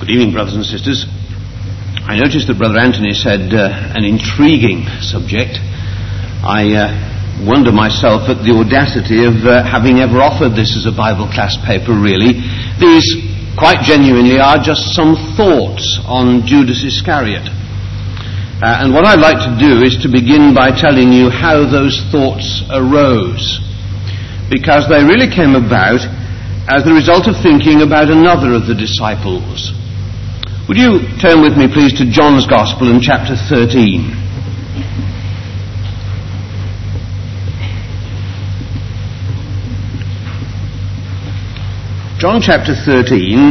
Good evening, brothers and sisters. I noticed that Brother Anthony said an intriguing subject. I wonder myself at the audacity of having ever offered this as a Bible class paper, really. These, quite genuinely, are just some thoughts on Judas Iscariot. And what I'd like to do is to begin by telling you how those thoughts arose, because they really came about as the result of thinking about another of the disciples. Would you turn with me, please, to John's Gospel in chapter 13. John chapter 13,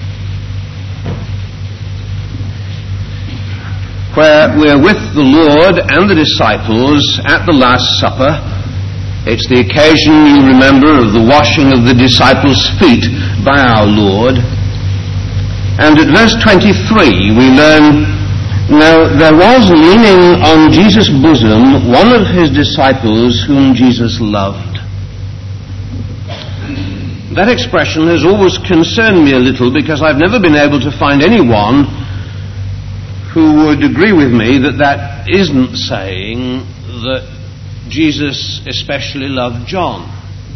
where we're with the Lord and the disciples at the Last Supper. It's the occasion, you remember, of the washing of the disciples' feet by our Lord. And at verse 23 we learn, "Now there was leaning on Jesus' bosom one of his disciples whom Jesus loved." That expression has always concerned me a little, because I've never been able to find anyone who would agree with me that that isn't saying that Jesus especially loved John.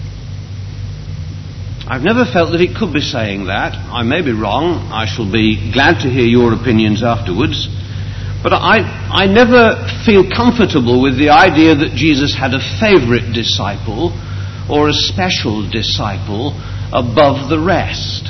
I've never felt that it could be saying that. I may be wrong. I shall be glad to hear your opinions afterwards. But I never feel comfortable with the idea that Jesus had a favourite disciple or a special disciple above the rest.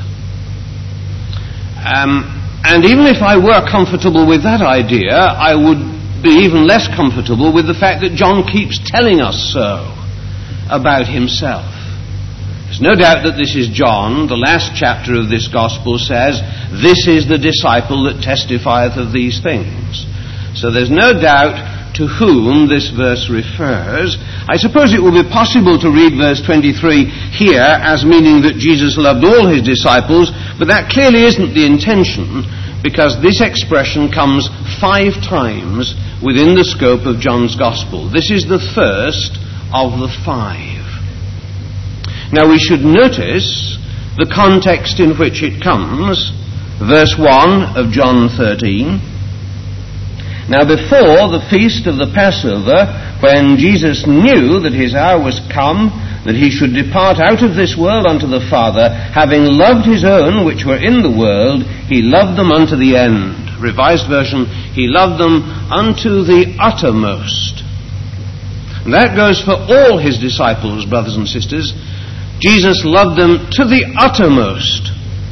And even if I were comfortable with that idea, I would be even less comfortable with the fact that John keeps telling us so about himself. There's no doubt that this is John. The last chapter of this gospel says, "This is the disciple that testifieth of these things." So there's no doubt to whom this verse refers. I suppose it would be possible to read verse 23 here as meaning that Jesus loved all his disciples, but that clearly isn't the intention, because this expression comes 5 times within the scope of John's gospel. This is the first of the 5. Now we should notice the context in which it comes. Verse 1 of John 13. "Now before the feast of the Passover, when Jesus knew that his hour was come, that he should depart out of this world unto the Father, having loved his own which were in the world, he loved them unto the end." Revised version, he loved them unto the uttermost. And that goes for all his disciples, brothers and sisters. Jesus loved them to the uttermost,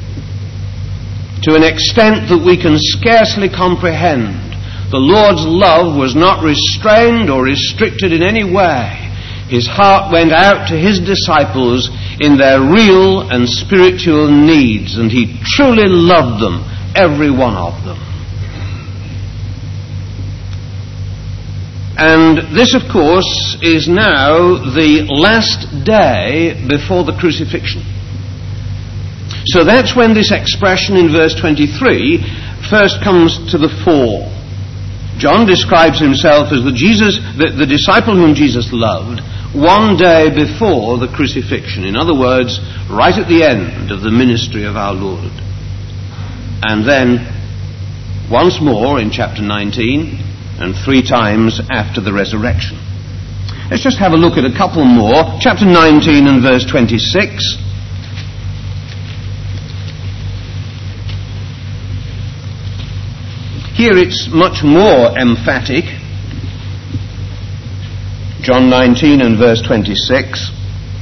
to an extent that we can scarcely comprehend. The Lord's love was not restrained or restricted in any way. His heart went out to his disciples in their real and spiritual needs, and he truly loved them, every one of them. And this, of course, is now the last day before the crucifixion. So that's when this expression in verse 23 first comes to the fore. John describes himself as the disciple whom Jesus loved, one day before the crucifixion. In other words, right at the end of the ministry of our Lord. And then, once more in chapter 19, and 3 times after the resurrection. Let's just have a look at a couple more. Chapter 19 and verse 26. Here it's much more emphatic. John 19 and verse 26.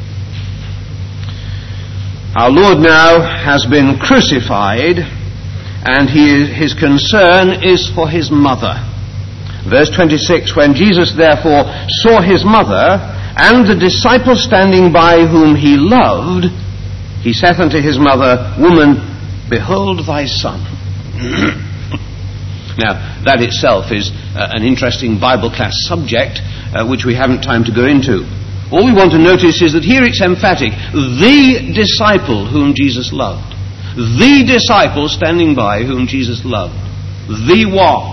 Our Lord now has been crucified, and his concern is for his mother. Verse 26, "When Jesus therefore saw his mother and the disciple standing by whom he loved, he saith unto his mother, Woman, behold thy son." Now, that itself is an interesting Bible class subject, which we haven't time to go into. All we want to notice is that here it's emphatic. The disciple whom Jesus loved. The disciple standing by whom Jesus loved. The one.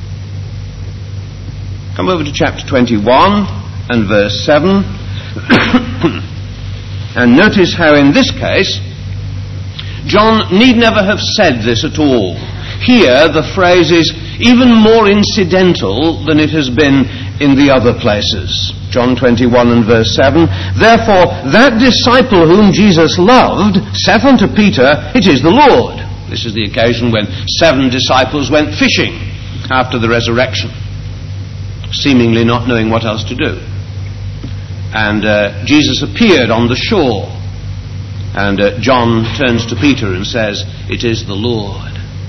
Come over to chapter 21 and verse 7. And notice how in this case John need never have said this at all. Here, the phrase is even more incidental than it has been in the other places. John 21 and verse 7, "Therefore, that disciple whom Jesus loved saith unto Peter, It is the Lord." This is the occasion when 7 disciples went fishing after the resurrection, seemingly not knowing what else to do. And Jesus appeared on the shore, and John turns to Peter and says, "It is the Lord."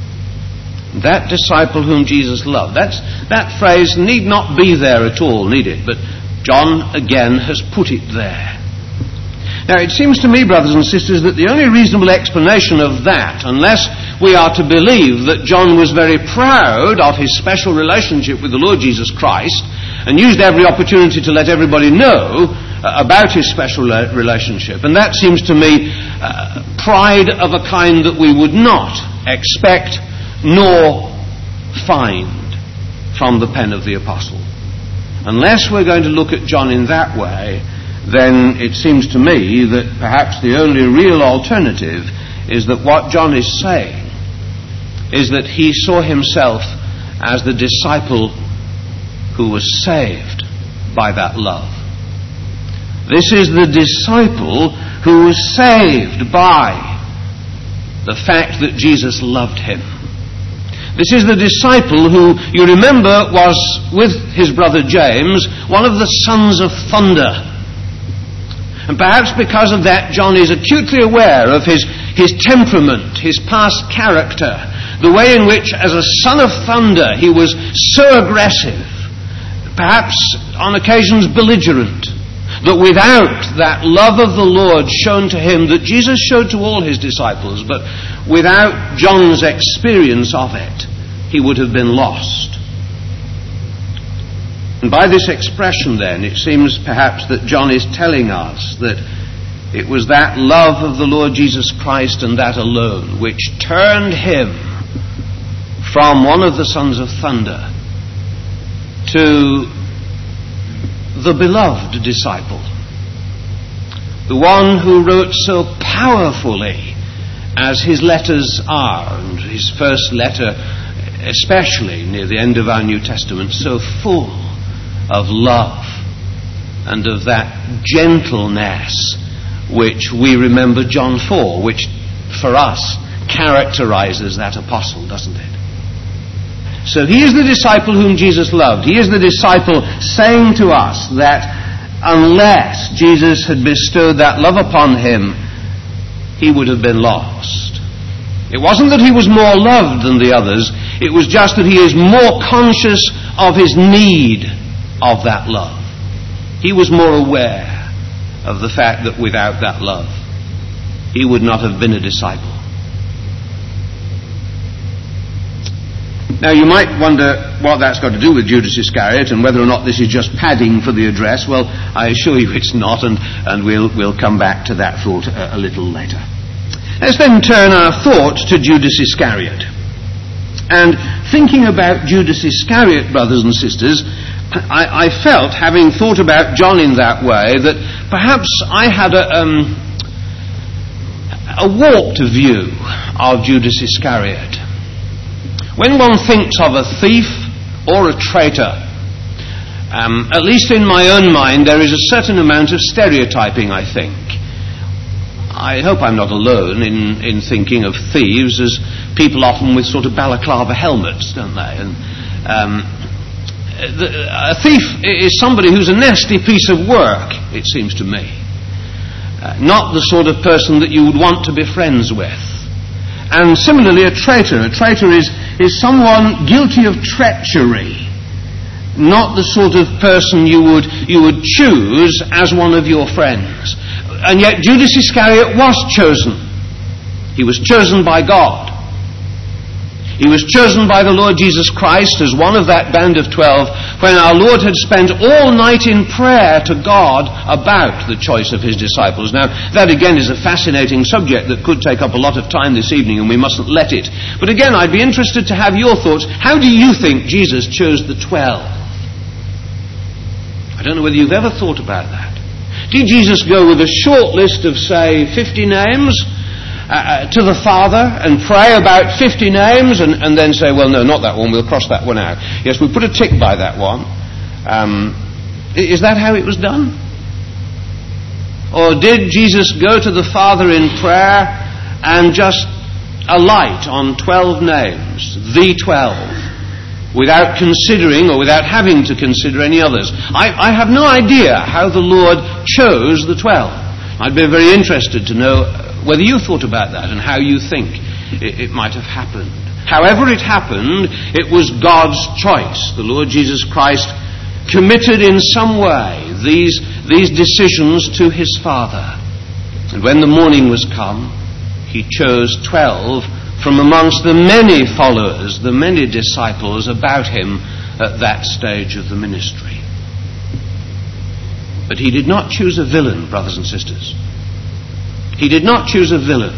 That disciple whom Jesus loved. That phrase need not be there at all, need it? But John again has put it there. Now it seems to me, brothers and sisters, that the only reasonable explanation of that, unless we are to believe that John was very proud of his special relationship with the Lord Jesus Christ and used every opportunity to let everybody know about his special relationship, and that seems to me pride of a kind that we would not expect nor find from the pen of the apostle. Unless we're going to look at John in that way, then it seems to me that perhaps the only real alternative is that what John is saying is that he saw himself as the disciple who was saved by that love. This is the disciple who was saved by the fact that Jesus loved him. This is the disciple who, you remember, was, with his brother James, one of the sons of thunder. And perhaps because of that, John is acutely aware of his temperament, his past character, the way in which, as a son of thunder, he was so aggressive, perhaps on occasions belligerent, that without that love of the Lord shown to him, that Jesus showed to all his disciples, but without John's experience of it, he would have been lost. And by this expression then, it seems perhaps that John is telling us that it was that love of the Lord Jesus Christ and that alone which turned him from one of the sons of thunder to the beloved disciple, the one who wrote so powerfully as his letters are, and his first letter especially near the end of our New Testament, so full of love and of that gentleness which we remember John 4, which for us characterizes that apostle, doesn't it? So he is the disciple whom Jesus loved. He is the disciple saying to us that unless Jesus had bestowed that love upon him, he would have been lost. It wasn't that he was more loved than the others. It was just that he is more conscious of his need of that love. He was more aware of the fact that without that love, he would not have been a disciple. Now you might wonder what that's got to do with Judas Iscariot and whether or not this is just padding for the address. Well, I assure you it's not, and we'll come back to that thought a little later. Let's then turn our thoughts to Judas Iscariot. And thinking about Judas Iscariot, brothers and sisters, I felt, having thought about John in that way, that perhaps I had a warped view of Judas Iscariot. When one thinks of a thief or a traitor, at least in my own mind, there is a certain amount of stereotyping, I think. I hope I'm not alone in thinking of thieves as people often with sort of balaclava helmets, don't they? And a thief is somebody who's a nasty piece of work, it seems to me. Not the sort of person that you would want to be friends with. And similarly, a traitor is someone guilty of treachery, not the sort of person you would choose as one of your friends. And yet Judas Iscariot was chosen. He was chosen by God. He was chosen by the Lord Jesus Christ as one of that band of 12 when our Lord had spent all night in prayer to God about the choice of his disciples. Now, that again is a fascinating subject that could take up a lot of time this evening, and we mustn't let it. But again, I'd be interested to have your thoughts. How do you think Jesus chose the 12? I don't know whether you've ever thought about that. Did Jesus go with a short list of, say, 50 names? to the Father and pray about 50 names and then say, well, no, not that one, we'll cross that one out. Yes, we put a tick by that one. Is that how it was done? Or did Jesus go to the Father in prayer and just alight on 12 names, the 12, without considering or without having to consider any others? I have no idea how the Lord chose the 12. I'd be very interested to know whether you thought about that and how you think it might have happened. However it happened, it was God's choice. The Lord Jesus Christ committed in some way these decisions to his Father. And when the morning was come, he chose 12 from amongst the many followers, the many disciples about him at that stage of the ministry. But he did not choose a villain, brothers and sisters. He did not choose a villain.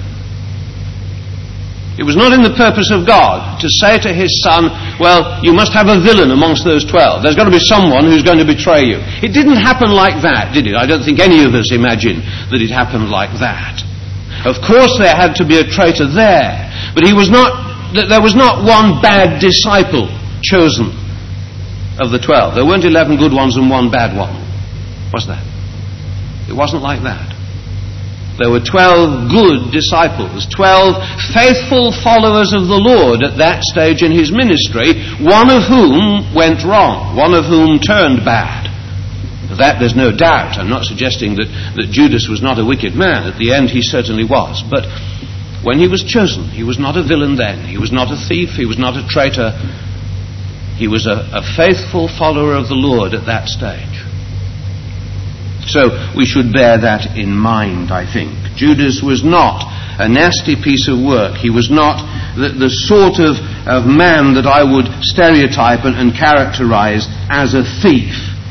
It was not in the purpose of God to say to his Son, well, you must have a villain amongst those 12. There's got to be someone who's going to betray you. It didn't happen like that, did it? I don't think any of us imagine that it happened like that. Of course there had to be a traitor there, but there was not one bad disciple chosen of the 12. There weren't 11 good ones and one bad one, was there? It wasn't like that. There were 12 good disciples, 12 faithful followers of the Lord at that stage in his ministry, one of whom went wrong, one of whom turned bad. Of that there's no doubt. I'm not suggesting that Judas was not a wicked man. At the end he certainly was. But when he was chosen, he was not a villain then. He was not a thief. He was not a traitor. He was a faithful follower of the Lord at that stage. So we should bear that in mind, I think. Judas was not a nasty piece of work. He was not the sort of man that I would stereotype and characterize as a thief.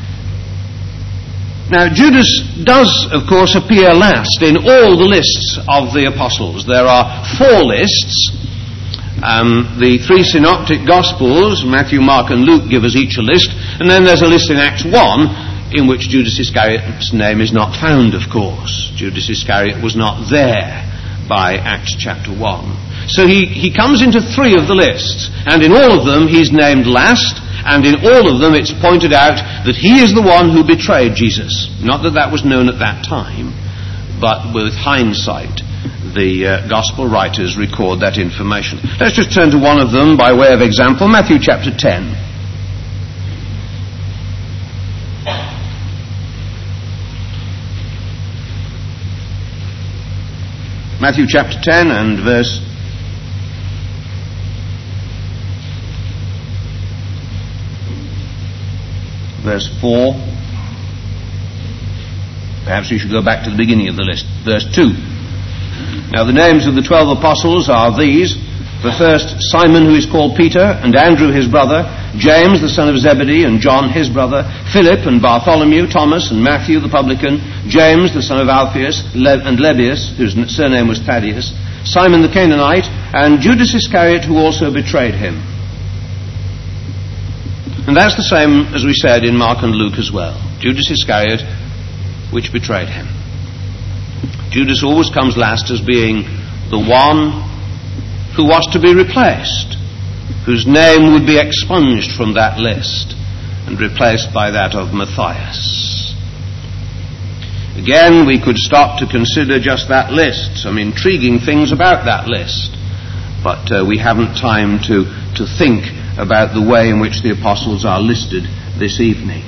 Now, Judas does, of course, appear last in all the lists of the apostles. There are 4 lists. The 3 synoptic Gospels, Matthew, Mark and Luke, give us each a list. And then there's a list in Acts 1 in which Judas Iscariot's name is not found, of course. Judas Iscariot was not there by Acts chapter 1. So he comes into 3 of the lists, and in all of them he's named last, and in all of them it's pointed out that he is the one who betrayed Jesus. Not that that was known at that time, but with hindsight, the Gospel writers record that information. Let's just turn to one of them by way of example, Matthew chapter 10. Matthew chapter 10 and verse 4. Perhaps we should go back to the beginning of the list. Verse 2. Now the names of the 12 apostles are these. The first, Simon, who is called Peter, and Andrew his brother, James the son of Zebedee, and John his brother, Philip and Bartholomew, Thomas and Matthew the publican, James the son of Alphaeus, and Lebbaeus, whose surname was Thaddeus, Simon the Canaanite, and Judas Iscariot, who also betrayed him. And that's the same as we said in Mark and Luke as well. Judas Iscariot, which betrayed him. Judas always comes last as being the one who was to be replaced, whose name would be expunged from that list and replaced by that of Matthias. Again, we could stop to consider just that list, some intriguing things about that list, but we haven't time to think about the way in which the apostles are listed this evening.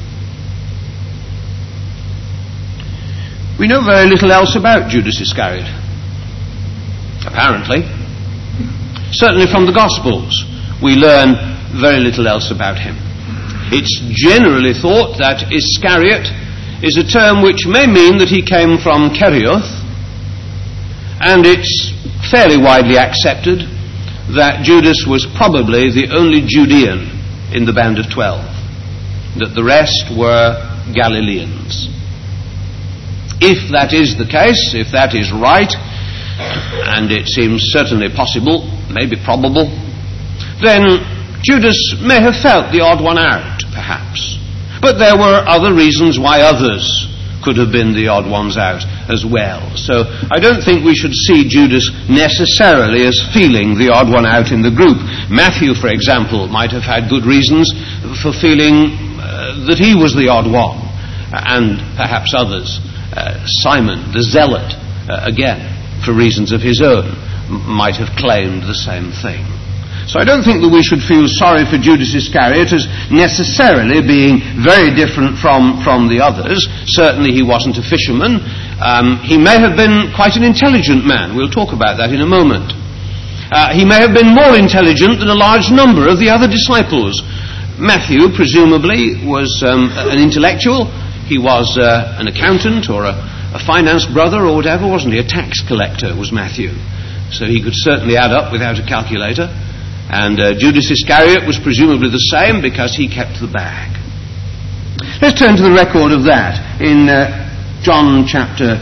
We know very little else about Judas Iscariot, apparently. Certainly from the Gospels, we learn very little else about him. It's generally thought that Iscariot is a term which may mean that he came from Kerioth, and it's fairly widely accepted that Judas was probably the only Judean in the band of 12, that the rest were Galileans. If that is the case, if that is right, and it seems certainly possible, maybe probable, then Judas may have felt the odd one out, perhaps. But there were other reasons why others could have been the odd ones out as well. So I don't think we should see Judas necessarily as feeling the odd one out in the group. Matthew, for example, might have had good reasons for feeling that he was the odd one, and perhaps others. Simon, the zealot, again, for reasons of his own, might have claimed the same thing. So I don't think that we should feel sorry for Judas Iscariot as necessarily being very different from the others. Certainly he wasn't a fisherman. He may have been quite an intelligent man. We'll talk about that in a moment. He may have been more intelligent than a large number of the other disciples. Matthew, presumably, was an intellectual. He was an accountant or a finance brother or whatever, wasn't he? A tax collector was Matthew. So he could certainly add up without a calculator. And Judas Iscariot was presumably the same because he kept the bag. Let's turn to the record of that in John chapter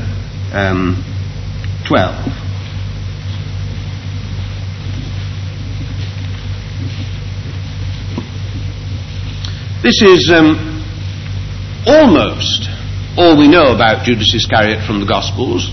12. This is almost all we know about Judas Iscariot from the Gospels.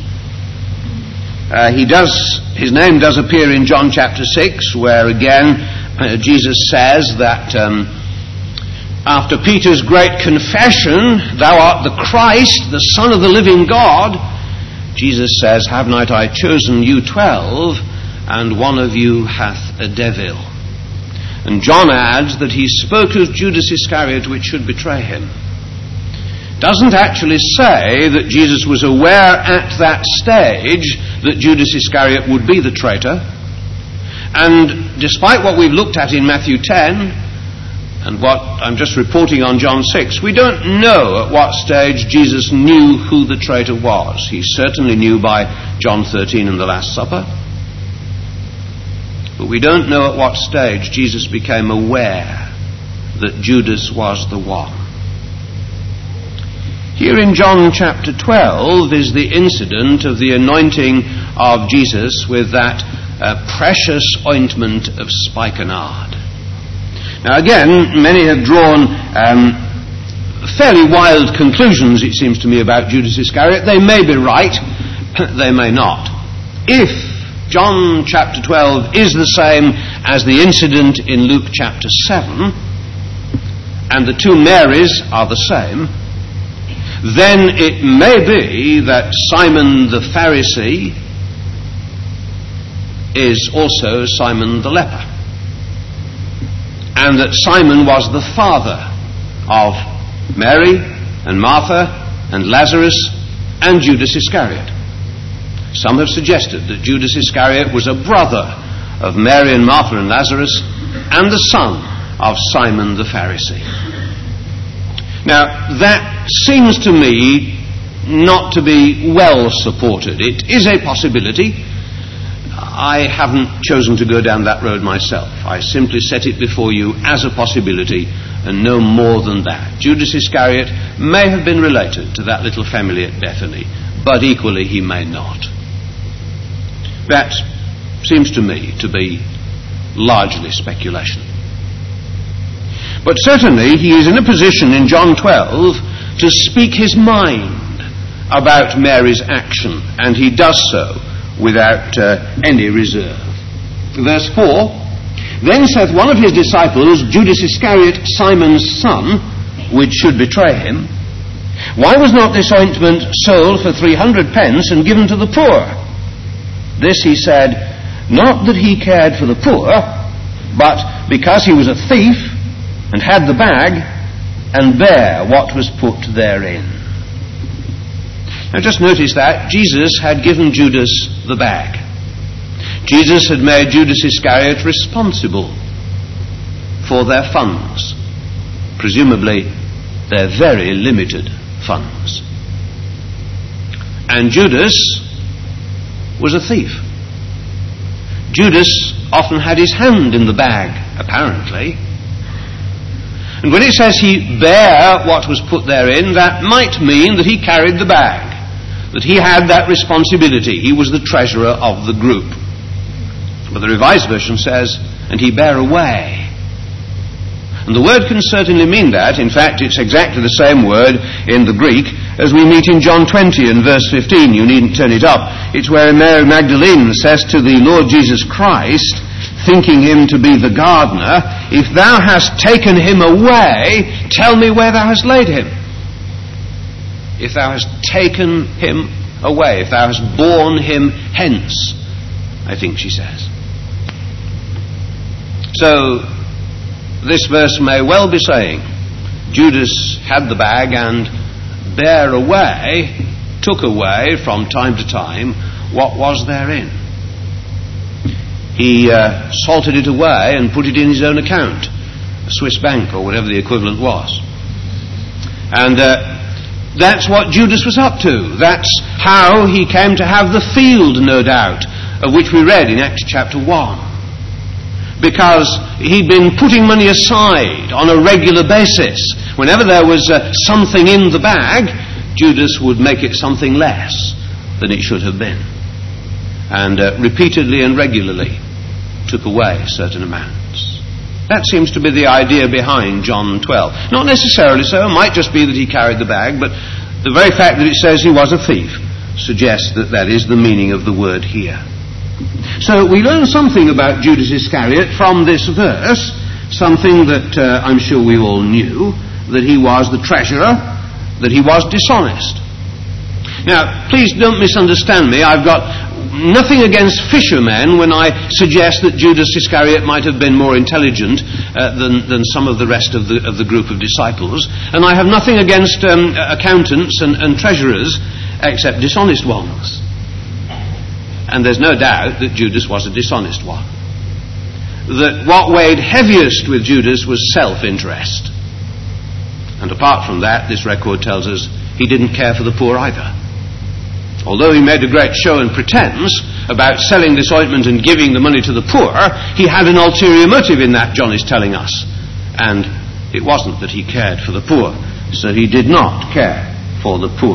His name does appear in John chapter 6, where again Jesus says that after Peter's great confession, "Thou art the Christ, the Son of the living God," Jesus says, "Have not I chosen you 12, and one of you hath a devil?" And John adds that he spoke of Judas Iscariot, which should betray him. Doesn't actually say that Jesus was aware at that stage that Judas Iscariot would be the traitor. And despite what we've looked at in Matthew 10 and what I'm just reporting on John 6, we don't know at what stage Jesus knew who the traitor was. He certainly knew by John 13 and the Last Supper. But we don't know at what stage Jesus became aware that Judas was the one. Here in John chapter 12 is the incident of the anointing of Jesus with that precious ointment of spikenard. Now again, many have drawn fairly wild conclusions, it seems to me, about Judas Iscariot. They may be right, they may not. If John chapter 12 is the same as the incident in Luke chapter 7, and the two Marys are the same, then it may be that Simon the Pharisee is also Simon the leper, and that Simon was the father of Mary and Martha and Lazarus and Judas Iscariot. Some have suggested that Judas Iscariot was a brother of Mary and Martha and Lazarus and the son of Simon the Pharisee. Now, that seems to me not to be well supported. It is a possibility. I haven't chosen to go down that road myself. I simply set it before you as a possibility and no more than that. Judas Iscariot may have been related to that little family at Bethany, but equally he may not. That seems to me to be largely speculation. But certainly he is in a position in John 12 to speak his mind about Mary's action, and he does so without any reserve. Verse 4, "Then saith one of his disciples, Judas Iscariot, Simon's son, which should betray him, Why was not this ointment sold for 300 pence and given to the poor? This he said, not that he cared for the poor, but because he was a thief, and had the bag, and bare what was put therein." Now just notice that Jesus had given Judas the bag. Jesus had made Judas Iscariot responsible for their funds, presumably their very limited funds. And Judas was a thief. Judas often had his hand in the bag, apparently. And when it says he bare what was put therein, that might mean that he carried the bag, that he had that responsibility. He was the treasurer of the group. But the Revised Version says, and he bare away. And the word can certainly mean that. In fact, it's exactly the same word in the Greek as we meet in John 20 and verse 15. You needn't turn it up. It's where Mary Magdalene says to the Lord Jesus Christ, thinking him to be the gardener, if thou hast taken him away, tell me where thou hast laid him. If thou hast taken him away, if thou hast borne him hence, I think she says. So, this verse may well be saying, Judas had the bag and took away from time to time what was therein. He salted it away and put it in his own account, a Swiss bank or whatever the equivalent was. And that's what Judas was up to. That's how he came to have the field, no doubt, of which we read in Acts chapter 1. Because he'd been putting money aside on a regular basis. Whenever there was something in the bag, Judas would make it something less than it should have been. And repeatedly and regularly took away certain amounts. That seems to be the idea behind John 12. Not necessarily so. It might just be that he carried the bag, but the very fact that it says he was a thief suggests that that is the meaning of the word here. So we learn something about Judas Iscariot from this verse, something that I'm sure we all knew, that he was the treasurer, that he was dishonest. Now, please don't misunderstand me. I've got nothing against fishermen when I suggest that Judas Iscariot might have been more intelligent than some of the rest of the group of disciples. And I have nothing against accountants and treasurers except dishonest ones. And there's no doubt that Judas was a dishonest one. That what weighed heaviest with Judas was self-interest. And apart from that, this record tells us he didn't care for the poor either. Although he made a great show and pretense about selling this ointment and giving the money to the poor, he had an ulterior motive in that, John is telling us. And it wasn't that he cared for the poor. So he did not care for the poor.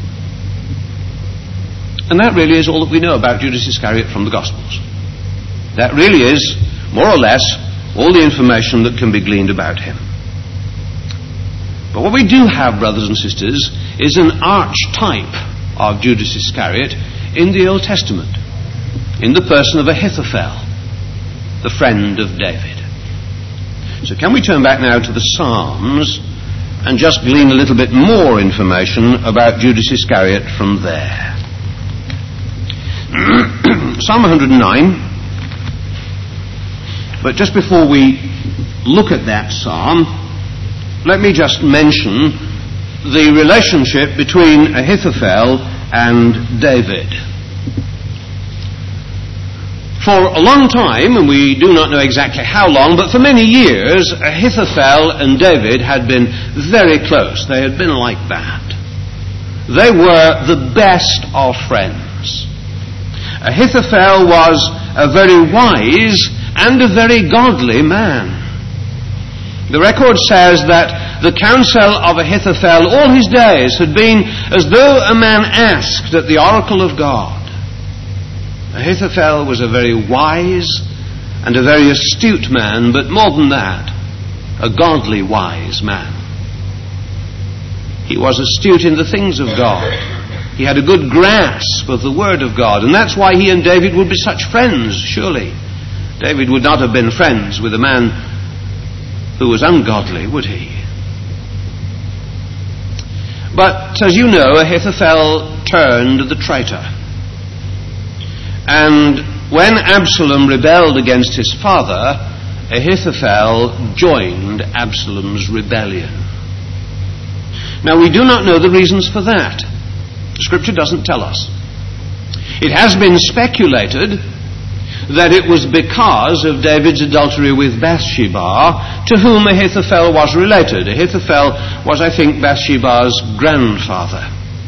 And that really is all that we know about Judas Iscariot from the Gospels. That really is, more or less, all the information that can be gleaned about him. But what we do have, brothers and sisters, is an archetype of Judas Iscariot in the Old Testament, in the person of Ahithophel, the friend of David. So can we turn back now to the Psalms and just glean a little bit more information about Judas Iscariot from there? Psalm 109. But just before we look at that psalm, let me just mention the relationship between Ahithophel and David. For a long time, and we do not know exactly how long, but for many years, Ahithophel and David had been very close. They had been like that. They were the best of friends. Ahithophel was a very wise and a very godly man. The record says that the counsel of Ahithophel all his days had been as though a man asked at the oracle of God. Ahithophel was a very wise and a very astute man, but more than that, a godly wise man. He was astute in the things of God. He had a good grasp of the Word of God, and that's why he and David would be such friends, surely. David would not have been friends with a man who was ungodly, would he? But, as you know, Ahithophel turned the traitor. And when Absalom rebelled against his father, Ahithophel joined Absalom's rebellion. Now, we do not know the reasons for that. Scripture doesn't tell us. It has been speculated that it was because of David's adultery with Bathsheba, to whom Ahithophel was related. Ahithophel was, I think, Bathsheba's grandfather.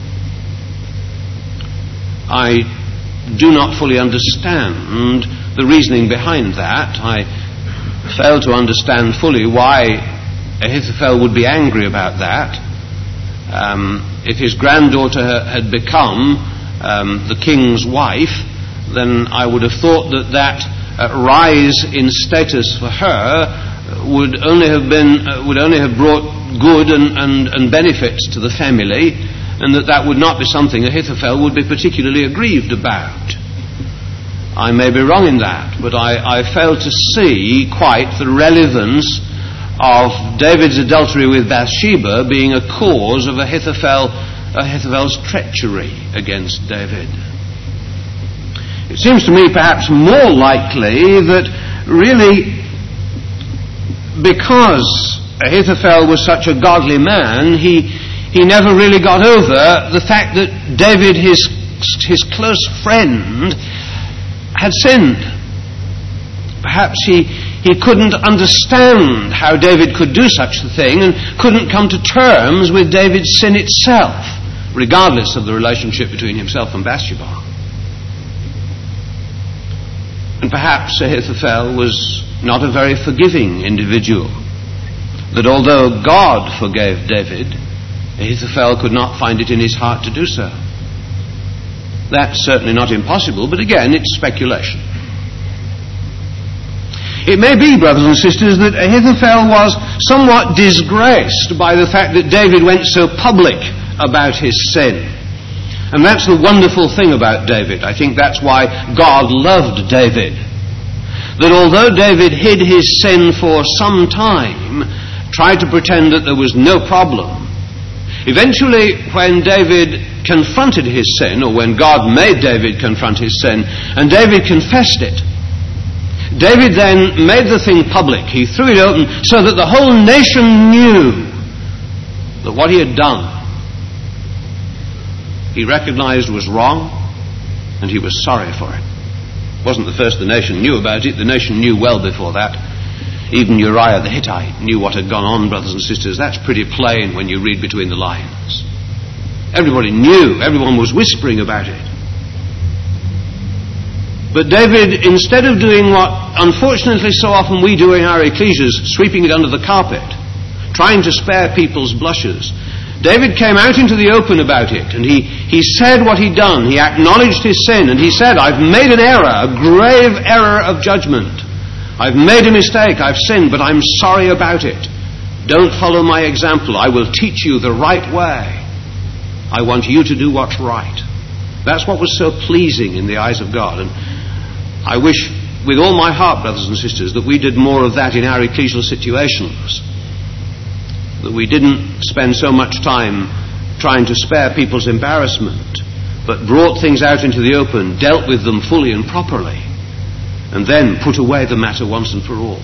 I do not fully understand the reasoning behind that. I fail to understand fully why Ahithophel would be angry about that. If his granddaughter had become the king's wife, then I would have thought that rise in status for her would only have brought good and benefits to the family, and that would not be something Ahithophel would be particularly aggrieved about. I may be wrong in that, but I fail to see quite the relevance of David's adultery with Bathsheba being a cause of Ahithophel's treachery against David. It seems to me perhaps more likely that really because Ahithophel was such a godly man, he never really got over the fact that David, his close friend, had sinned. Perhaps he couldn't understand how David could do such a thing and couldn't come to terms with David's sin itself, regardless of the relationship between himself and Bathsheba. And perhaps Ahithophel was not a very forgiving individual, that although God forgave David, Ahithophel could not find it in his heart to do so. That's certainly not impossible, but again, it's speculation. It may be, brothers and sisters, that Ahithophel was somewhat disgraced by the fact that David went so public about his sin. And that's the wonderful thing about David. I think that's why God loved David. That although David hid his sin for some time, tried to pretend that there was no problem, eventually when David confronted his sin, or when God made David confront his sin, and David confessed it, David then made the thing public. He threw it open so that the whole nation knew that what he had done, he recognized was wrong, and he was sorry for it. It wasn't the first the nation knew about it. The nation knew well before that. Even Uriah the Hittite knew what had gone on, brothers and sisters. That's pretty plain when you read between the lines. Everybody knew. Everyone was whispering about it. But David, instead of doing what unfortunately so often we do in our ecclesias, sweeping it under the carpet, trying to spare people's blushes, David came out into the open about it, and he said what he'd done. He acknowledged his sin, and he said, I've made an error, a grave error of judgment. I've made a mistake, I've sinned, but I'm sorry about it. Don't follow my example. I will teach you the right way. I want you to do what's right. That's what was so pleasing in the eyes of God. And I wish with all my heart, brothers and sisters, that we did more of that in our ecclesial situations. That we didn't spend so much time trying to spare people's embarrassment, but brought things out into the open, dealt with them fully and properly, and then put away the matter once and for all.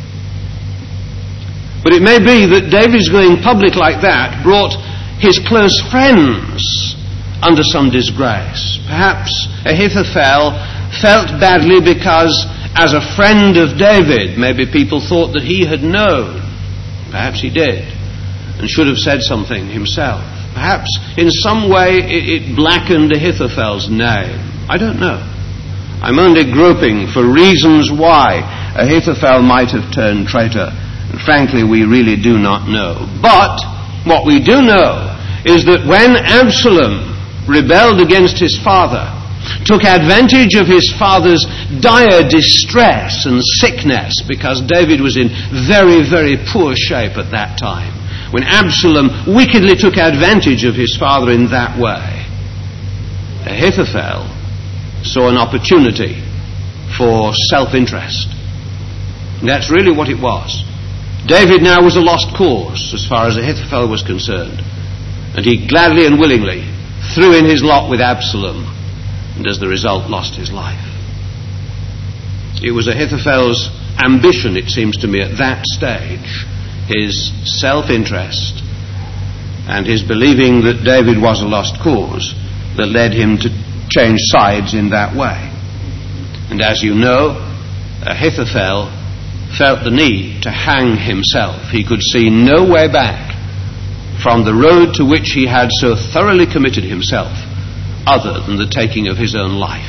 But it may be that David's going public like that brought his close friends under some disgrace. Perhaps Ahithophel felt badly because, as a friend of David, maybe people thought that he had known. Perhaps he did, and should have said something himself. Perhaps in some way it blackened Ahithophel's name. I don't know. I'm only groping for reasons why Ahithophel might have turned traitor. And frankly, we really do not know. But what we do know is that when Absalom rebelled against his father, took advantage of his father's dire distress and sickness, because David was in very, very poor shape at that time, when Absalom wickedly took advantage of his father in that way, Ahithophel saw an opportunity for self-interest. And that's really what it was. David now was a lost cause as far as Ahithophel was concerned, and he gladly and willingly threw in his lot with Absalom, and as the result lost his life. It was Ahithophel's ambition, it seems to me, at that stage, his self-interest and his believing that David was a lost cause, that led him to change sides in that way. And as you know, Ahithophel felt the need to hang himself. He could see no way back from the road to which he had so thoroughly committed himself, other than the taking of his own life.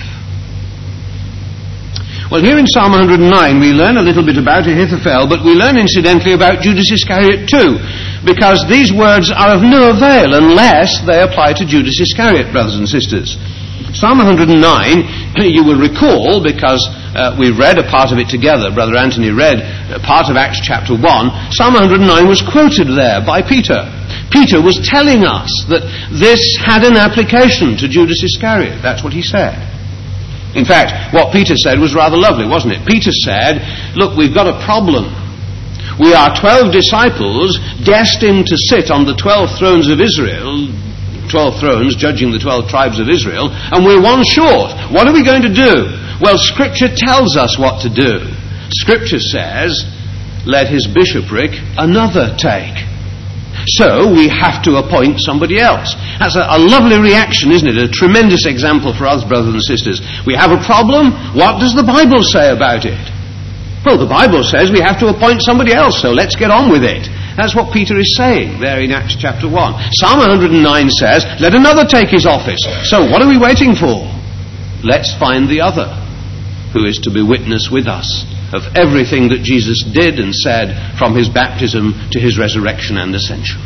Well, here in Psalm 109 we learn a little bit about Ahithophel, but we learn incidentally about Judas Iscariot too, because these words are of no avail unless they apply to Judas Iscariot, brothers and sisters. Psalm 109, you will recall, because we read a part of it together, Brother Anthony read a part of Acts chapter 1, Psalm 109 was quoted there by Peter. Peter was telling us that this had an application to Judas Iscariot. That's what he said. In fact, what Peter said was rather lovely, wasn't it? Peter said, look, we've got a problem. We are 12 disciples destined to sit on the 12 thrones of Israel, 12 thrones judging the 12 tribes of Israel, and we're one short. What are we going to do? Well, Scripture tells us what to do. Scripture says, let his bishopric another take. So we have to appoint somebody else. That's a lovely reaction, isn't it? A tremendous example for us, brothers and sisters. We have a problem. What does the Bible say about it? Well, the Bible says we have to appoint somebody else, so let's get on with it. That's what Peter is saying there in Acts chapter 1. Psalm 109 says, let another take his office. So what are we waiting for? Let's find the other who is to be witness with us of everything that Jesus did and said from his baptism to his resurrection and ascension.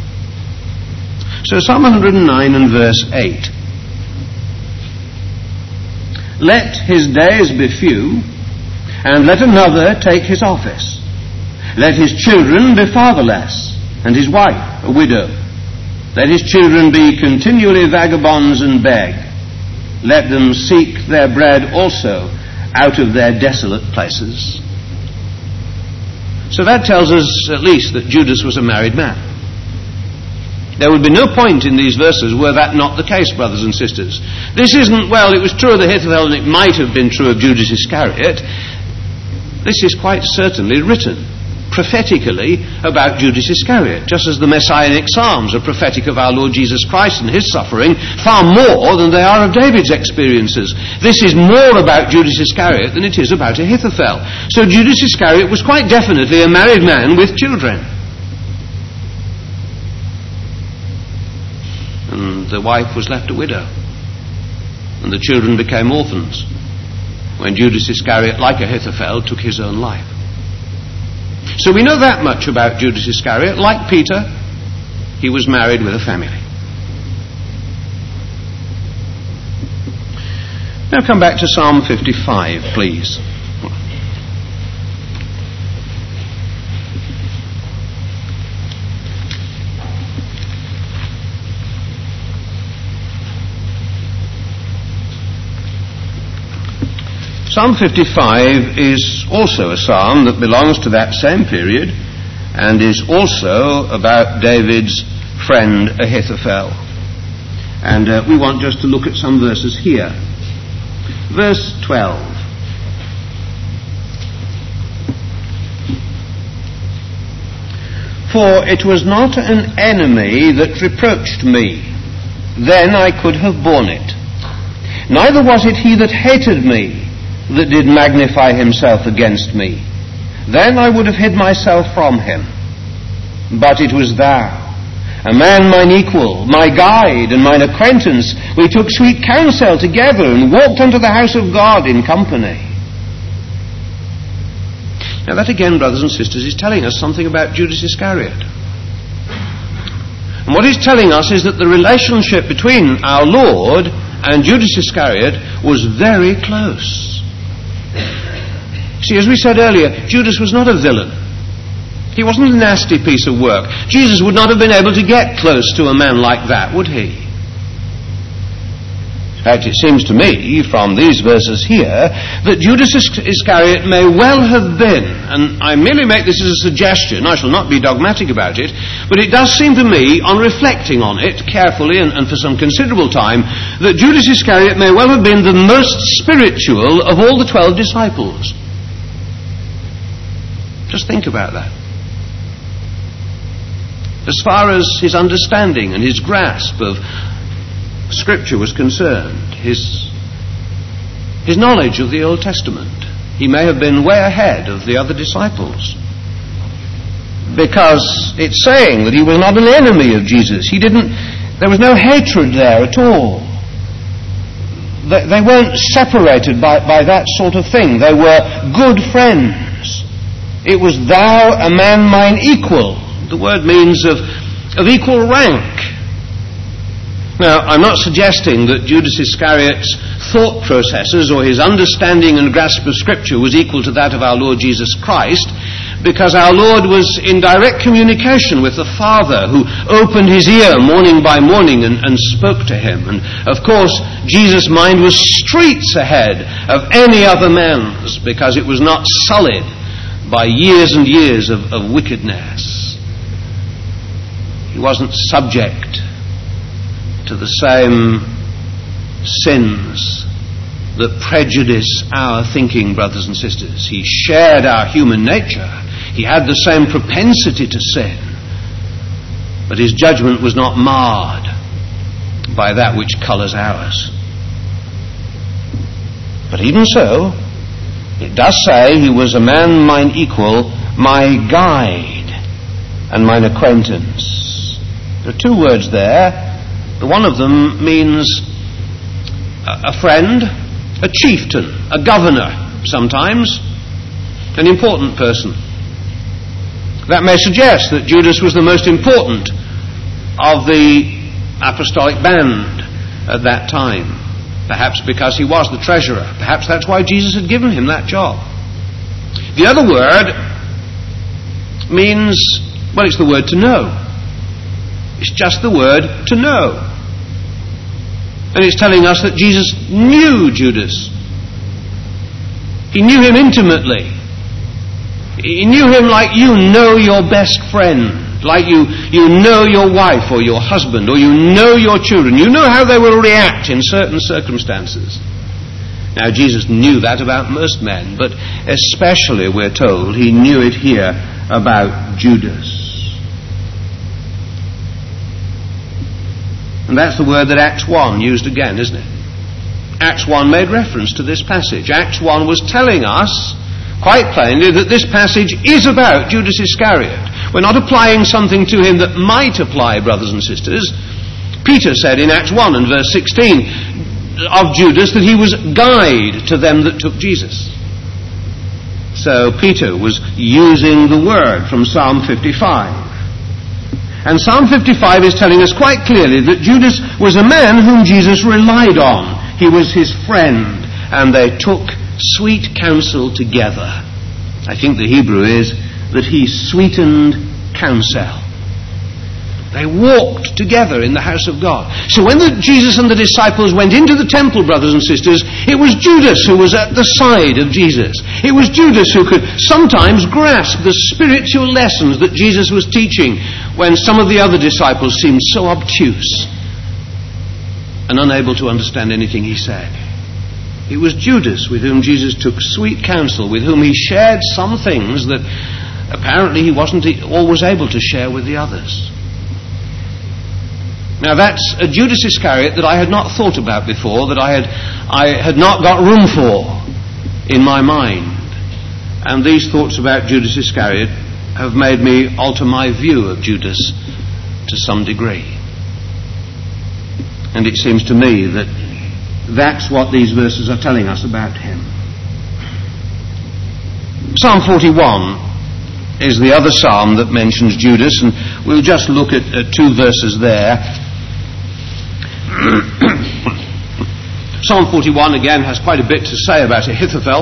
So Psalm 109 and verse 8. Let his days be few, and let another take his office. Let his children be fatherless, and his wife a widow. Let his children be continually vagabonds and beg. Let them seek their bread also out of their desolate places. So that tells us at least that Judas was a married man. There would be no point in these verses were that not the case, brothers and sisters. This isn't, well, it was true of Ahithophel and it might have been true of Judas Iscariot. This is quite certainly written prophetically about Judas Iscariot, just as the Messianic Psalms are prophetic of our Lord Jesus Christ and his suffering far more than they are of David's experiences. This is more about Judas Iscariot than it is about Ahithophel. So Judas Iscariot was quite definitely a married man with children. And the wife was left a widow. And the children became orphans when Judas Iscariot, like Ahithophel, took his own life. So we know that much about Judas Iscariot. Like Peter, he was married with a family. Now come back to Psalm 55, please. Psalm 55 is also a psalm that belongs to that same period and is also about David's friend Ahithophel. And we want just to look at some verses here. Verse 12. For it was not an enemy that reproached me, then I could have borne it. Neither was it he that hated me, that did magnify himself against me. Then I would have hid myself from him. But it was thou, a man mine equal, my guide and mine acquaintance. We took sweet counsel together and walked unto the house of God in company. Now that again, brothers and sisters, is telling us something about Judas Iscariot. And what he's telling us is that the relationship between our Lord and Judas Iscariot was very close. See, as we said earlier, Judas was not a villain. He wasn't a nasty piece of work. Jesus would not have been able to get close to a man like that, would he? In fact, it seems to me, from these verses here, that Judas Iscariot may well have been, and I merely make this as a suggestion, I shall not be dogmatic about it, but it does seem to me, on reflecting on it carefully and for some considerable time, that Judas Iscariot may well have been the most spiritual of all the 12 disciples. Just think about that. As far as his understanding and his grasp of Scripture was concerned, his knowledge of the Old Testament, he may have been way ahead of the other disciples. Because it's saying that he was not an enemy of Jesus. There was no hatred there at all. They weren't separated by that sort of thing. They were good friends. It was thou, a man mine equal. The word means of equal rank. Now, I'm not suggesting that Judas Iscariot's thought processes or his understanding and grasp of Scripture was equal to that of our Lord Jesus Christ, because our Lord was in direct communication with the Father, who opened his ear morning by morning and spoke to him. And of course, Jesus' mind was streets ahead of any other man's, because it was not sullied by years and years of wickedness. He wasn't subject to the same sins that prejudice our thinking, brothers and sisters. He shared our human nature. He had the same propensity to sin. But his judgment was not marred by that which colours ours. But even so, it does say he was a man mine equal, my guide, and mine acquaintance. There are two words there. The one of them means a friend, a chieftain, a governor, sometimes, an important person. That may suggest that Judas was the most important of the apostolic band at that time. Perhaps because he was the treasurer. Perhaps that's why Jesus had given him that job. The other word means, well, it's the word to know. It's just the word to know. And it's telling us that Jesus knew Judas. He knew him intimately. He knew him like you know your best friend. Like you know your wife or your husband, or you know your children. You know how they will react in certain circumstances. Now, Jesus knew that about most men, but especially, we're told, he knew it here about Judas. And that's the word that Acts 1 used again, isn't it? Acts 1 made reference to this passage. Acts 1 was telling us quite plainly that this passage is about Judas Iscariot. We're not applying something to him that might apply, brothers and sisters. Peter said in Acts 1 and verse 16 of Judas that he was guide to them that took Jesus. So Peter was using the word from Psalm 55. And Psalm 55 is telling us quite clearly that Judas was a man whom Jesus relied on. He was his friend, and they took sweet counsel together. I think the Hebrew is that he sweetened counsel. They walked together in the house of God. So when Jesus and the disciples went into the temple, brothers and sisters, it was Judas who was at the side of Jesus. It was Judas who could sometimes grasp the spiritual lessons that Jesus was teaching when some of the other disciples seemed so obtuse and unable to understand anything he said. It was Judas with whom Jesus took sweet counsel, with whom he shared some things that apparently he wasn't always able to share with the others. Now that's a Judas Iscariot that I had not thought about before, that I had not got room for in my mind. And these thoughts about Judas Iscariot have made me alter my view of Judas to some degree. And it seems to me that that's what these verses are telling us about him. Psalm 41 is the other psalm that mentions Judas, and we'll just look at two verses there. Psalm 41 again has quite a bit to say about Ahithophel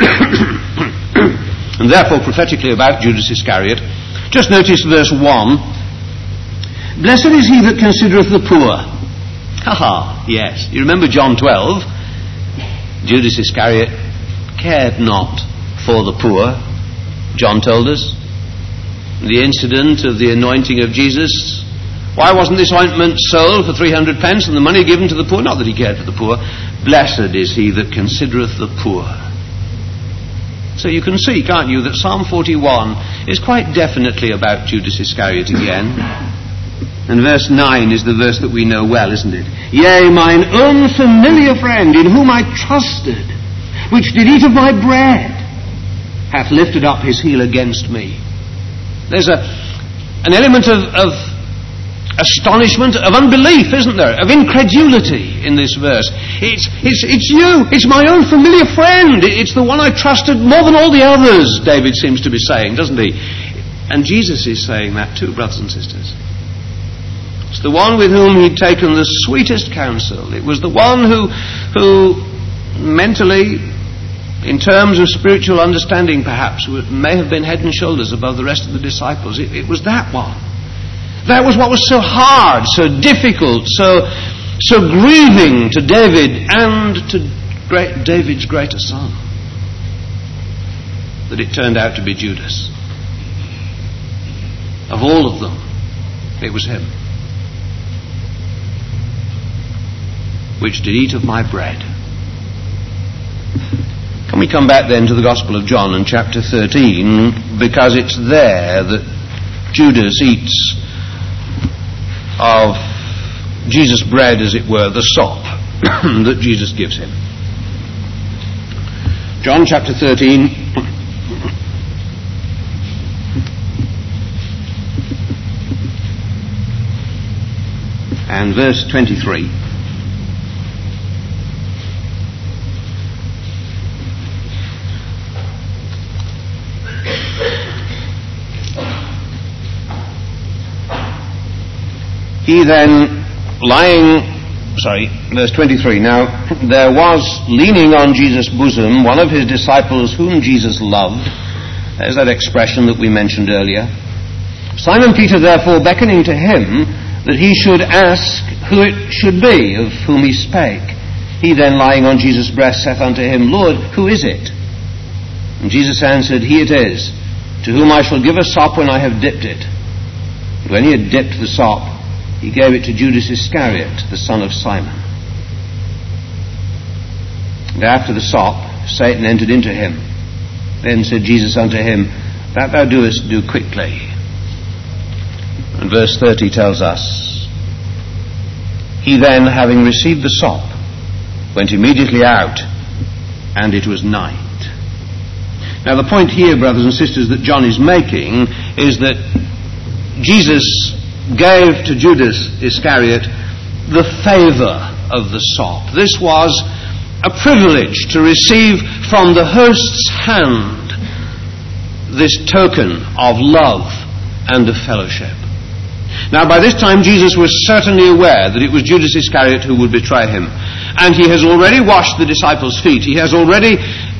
and therefore prophetically about Judas Iscariot. Just notice verse 1. Blessed is he that considereth the poor. Yes. You remember John 12? Judas Iscariot cared not for the poor, John told us. The incident of the anointing of Jesus. Why wasn't this ointment sold for 300 pence and the money given to the poor? Not that he cared for the poor. Blessed is he that considereth the poor. So you can see, can't you, that Psalm 41 is quite definitely about Judas Iscariot again. And verse 9 is the verse that we know well, isn't it? Yea, mine own familiar friend, in whom I trusted, which did eat of my bread, hath lifted up his heel against me. There's an element of astonishment, of unbelief, isn't there? Of incredulity in this verse. It's you. It's my own familiar friend. It's the one I trusted more than all the others, David seems to be saying, doesn't he? And Jesus is saying that too, brothers and sisters. It's the one with whom he'd taken the sweetest counsel. It was the one who mentally In terms of spiritual understanding, perhaps, it may have been head and shoulders above the rest of the disciples. It was that one. That was what was so hard, so difficult, so grieving to David and to David's greater son, that it turned out to be Judas. Of all of them, it was him. Which did eat of my bread. Can we come back then to the Gospel of John and chapter 13, because it's there that Judas eats of Jesus' bread, as it were, the sop that Jesus gives him. John chapter 13 and verse 23. He then, verse 23, now there was leaning on Jesus' bosom one of his disciples whom Jesus loved. There's that expression that we mentioned earlier. Simon Peter therefore, beckoning to him that he should ask who it should be of whom he spake, he then lying on Jesus' breast saith unto him, Lord, who is it? And Jesus answered, He it is, to whom I shall give a sop when I have dipped it. And when he had dipped the sop, he gave it to Judas Iscariot, the son of Simon. And after the sop, Satan entered into him. Then said Jesus unto him, That thou doest, do quickly. And verse 30 tells us, He then, having received the sop, went immediately out, and it was night. Now the point here, brothers and sisters, that John is making is that Jesus gave to Judas Iscariot the favour of the sop. This was a privilege to receive from the host's hand this token of love and of fellowship. Now by this time Jesus was certainly aware that it was Judas Iscariot who would betray him, and he has already washed the disciples' feet. He has already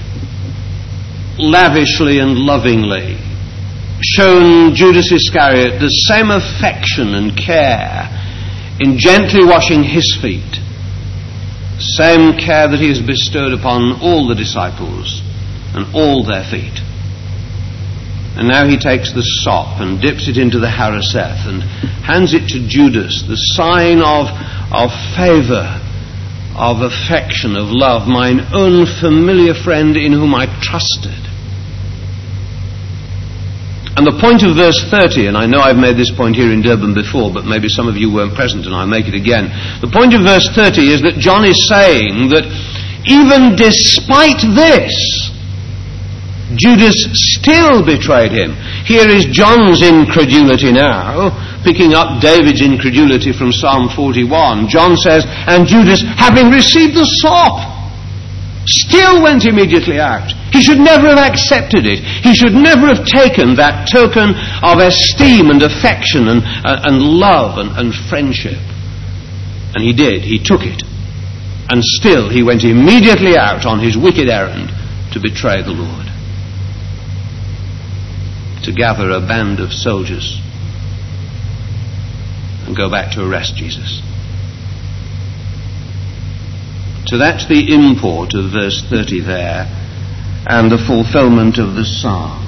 lavishly and lovingly shown Judas Iscariot the same affection and care in gently washing his feet, same care that he has bestowed upon all the disciples and all their feet. And now he takes the sop and dips it into the hariseth and hands it to Judas, the sign of favour, of affection, of love, mine own familiar friend in whom I trusted. And the point of verse 30, and I know I've made this point here in Durban before, but maybe some of you weren't present and I'll make it again. The point of verse 30 is that John is saying that even despite this, Judas still betrayed him. Here is John's incredulity now, picking up David's incredulity from Psalm 41. John says, and Judas, having received the sop, still went immediately out. He should never have accepted it. He should never have taken that token of esteem and affection and love and friendship. And he did. He took it. And still he went immediately out on his wicked errand to betray the Lord, to gather a band of soldiers and go back to arrest Jesus. So that's the import of verse 30 there, and the fulfillment of the psalm.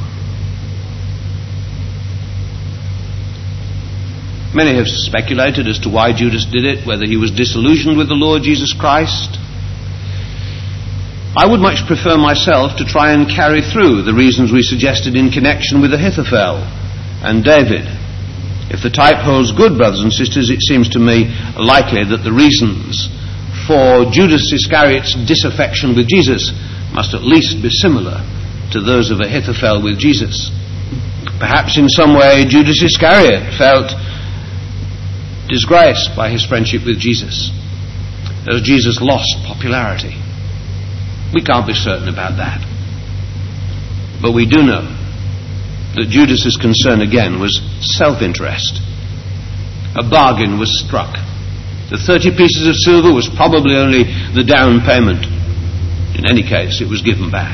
Many have speculated as to why Judas did it, whether he was disillusioned with the Lord Jesus Christ. I would much prefer myself to try and carry through the reasons we suggested in connection with Ahithophel and David. If the type holds good, brothers and sisters, it seems to me likely that the reasons for Judas Iscariot's disaffection with Jesus must at least be similar to those of Ahithophel with Jesus. Perhaps in some way Judas Iscariot felt disgraced by his friendship with Jesus, as Jesus lost popularity. We can't be certain about that. But we do know that Judas's concern again was self-interest. A bargain was struck. The 30 pieces of silver was probably only the down payment. In any case, it was given back.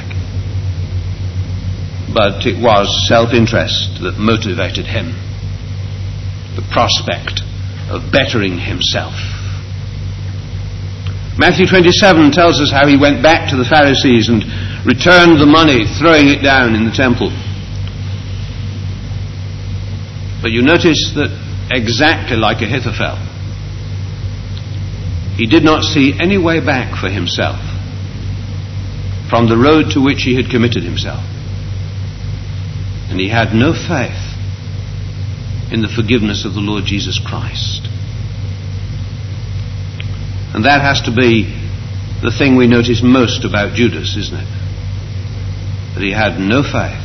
But it was self-interest that motivated him. The prospect of bettering himself. Matthew 27 tells us how he went back to the Pharisees and returned the money, throwing it down in the temple. But you notice that exactly like Ahithophel, he did not see any way back for himself from the road to which he had committed himself. And he had no faith in the forgiveness of the Lord Jesus Christ. And that has to be the thing we notice most about Judas, isn't it? That he had no faith.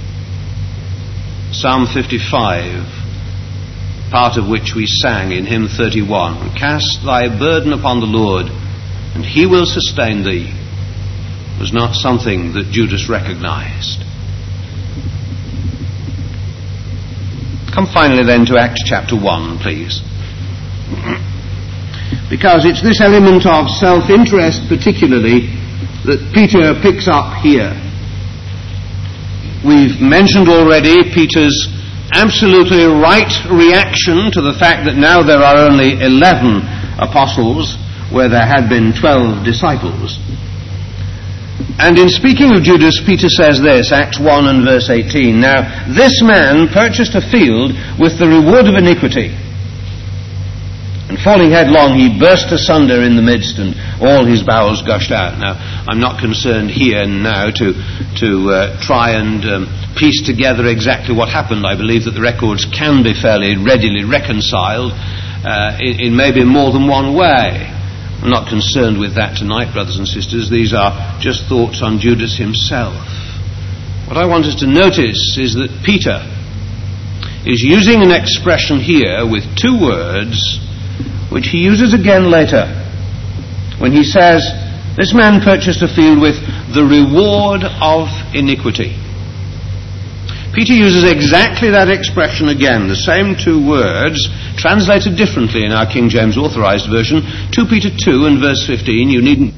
Psalm 55, part of which we sang in hymn 31, "Cast thy burden upon the Lord, and he will sustain thee," was not something that Judas recognized. Come finally then to Acts chapter 1, please. Because it's this element of self-interest particularly that Peter picks up here. We've mentioned already Peter's absolutely right reaction to the fact that now there are only 11 apostles where there had been 12 disciples. And in speaking of Judas, Peter says this, Acts 1 and verse 18, "Now this man purchased a field with the reward of iniquity. And falling headlong, he burst asunder in the midst, and all his bowels gushed out." Now, I'm not concerned here now to try and piece together exactly what happened. I believe that the records can be fairly readily reconciled in maybe more than one way. I'm not concerned with that tonight, brothers and sisters. These are just thoughts on Judas himself. What I want us to notice is that Peter is using an expression here with two words which he uses again later when he says, "This man purchased a field with the reward of iniquity." Peter uses exactly that expression again, the same two words, translated differently in our King James Authorized Version. 2 Peter 2 and verse 15, you needn't...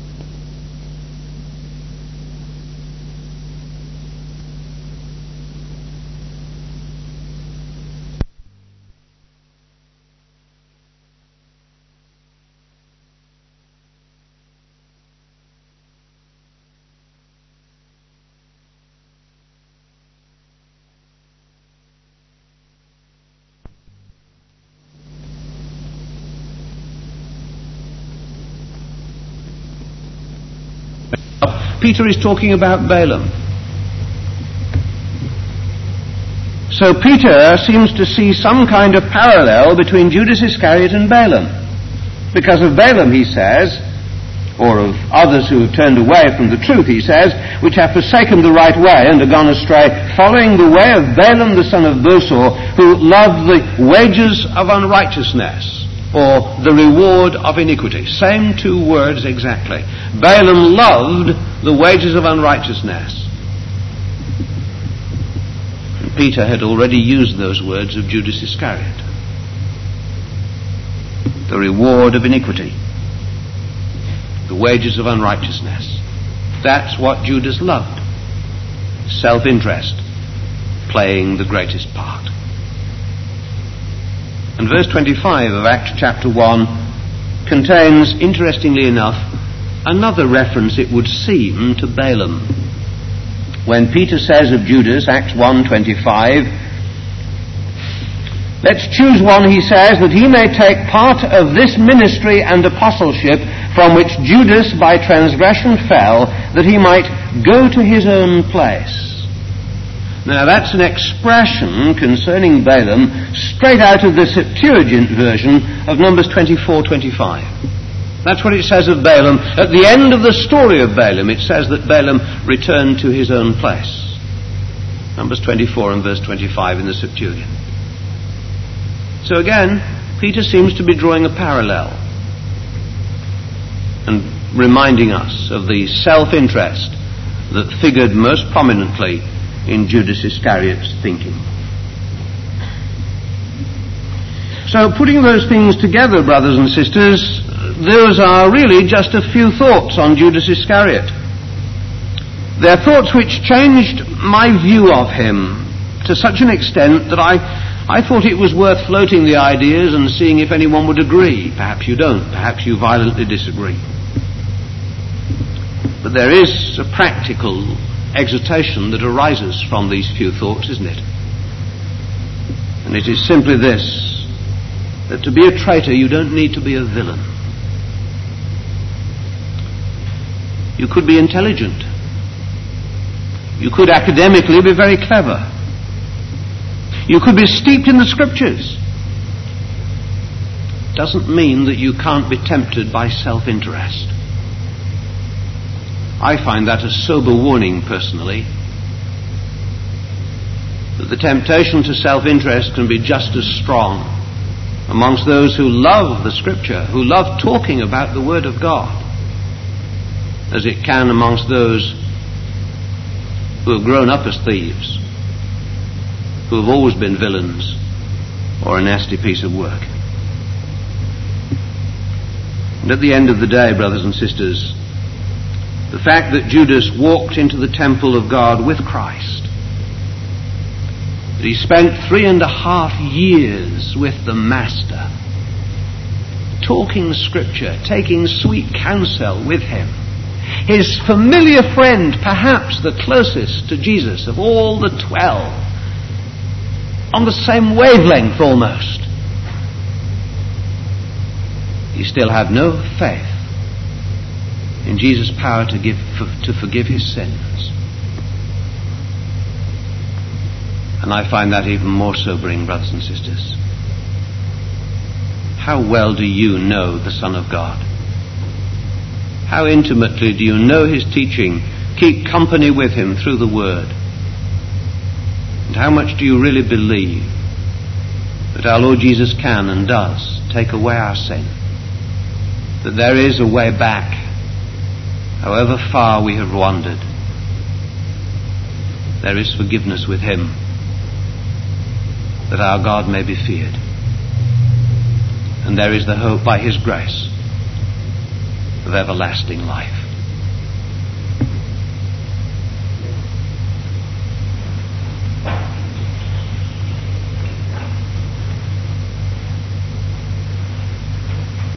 Peter is talking about Balaam. So Peter seems to see some kind of parallel between Judas Iscariot and Balaam. Because of Balaam, he says, or of others who have turned away from the truth, he says, which have forsaken the right way and are gone astray, following the way of Balaam the son of Bosor, who loved the wages of unrighteousness, or the reward of iniquity. Same two words exactly. Balaam loved the wages of unrighteousness. And Peter had already used those words of Judas Iscariot. The reward of iniquity. The wages of unrighteousness. That's what Judas loved. Self-interest playing the greatest part. And verse 25 of Acts chapter 1 contains, interestingly enough, another reference, it would seem, to Balaam. When Peter says of Judas, Acts 1:25, "Let's choose one," he says, "that he may take part of this ministry and apostleship from which Judas by transgression fell, that he might go to his own place." Now that's an expression concerning Balaam straight out of the Septuagint version of Numbers 24:25. That's what it says of Balaam. At the end of the story of Balaam, it says that Balaam returned to his own place. Numbers 24 and verse 25 in the Septuagint. So again, Peter seems to be drawing a parallel and reminding us of the self-interest that figured most prominently in Judas Iscariot's thinking. So putting those things together, brothers and sisters, those are really just a few thoughts on Judas Iscariot. They're thoughts which changed my view of him to such an extent that I thought it was worth floating the ideas and seeing if anyone would agree. Perhaps you don't. Perhaps you violently disagree. But there is a practical exhortation that arises from these few thoughts, isn't it? And it is simply this, that to be a traitor you don't need to be a villain. You could be intelligent. You could academically be very clever. You could be steeped in the scriptures. Doesn't mean that you can't be tempted by self-interest. I find that a sober warning personally, that the temptation to self-interest can be just as strong amongst those who love the scripture, who love talking about the word of God, as it can amongst those who have grown up as thieves, who have always been villains, or a nasty piece of work. And at the end of the day, brothers and sisters, the fact that Judas walked into the temple of God with Christ, that he spent 3.5 years with the Master, talking Scripture, taking sweet counsel with him, his familiar friend, perhaps the closest to Jesus of all the 12, on the same wavelength almost, he still had no faith in Jesus' power to forgive his sins. And I find that even more sobering, brothers and sisters. How well do you know the Son of God? How intimately do you know his teaching, keep company with him through the Word? And how much do you really believe that our Lord Jesus can and does take away our sin? That there is a way back, however far we have wandered. There is forgiveness with him, that our God may be feared. And there is the hope by his grace of everlasting life.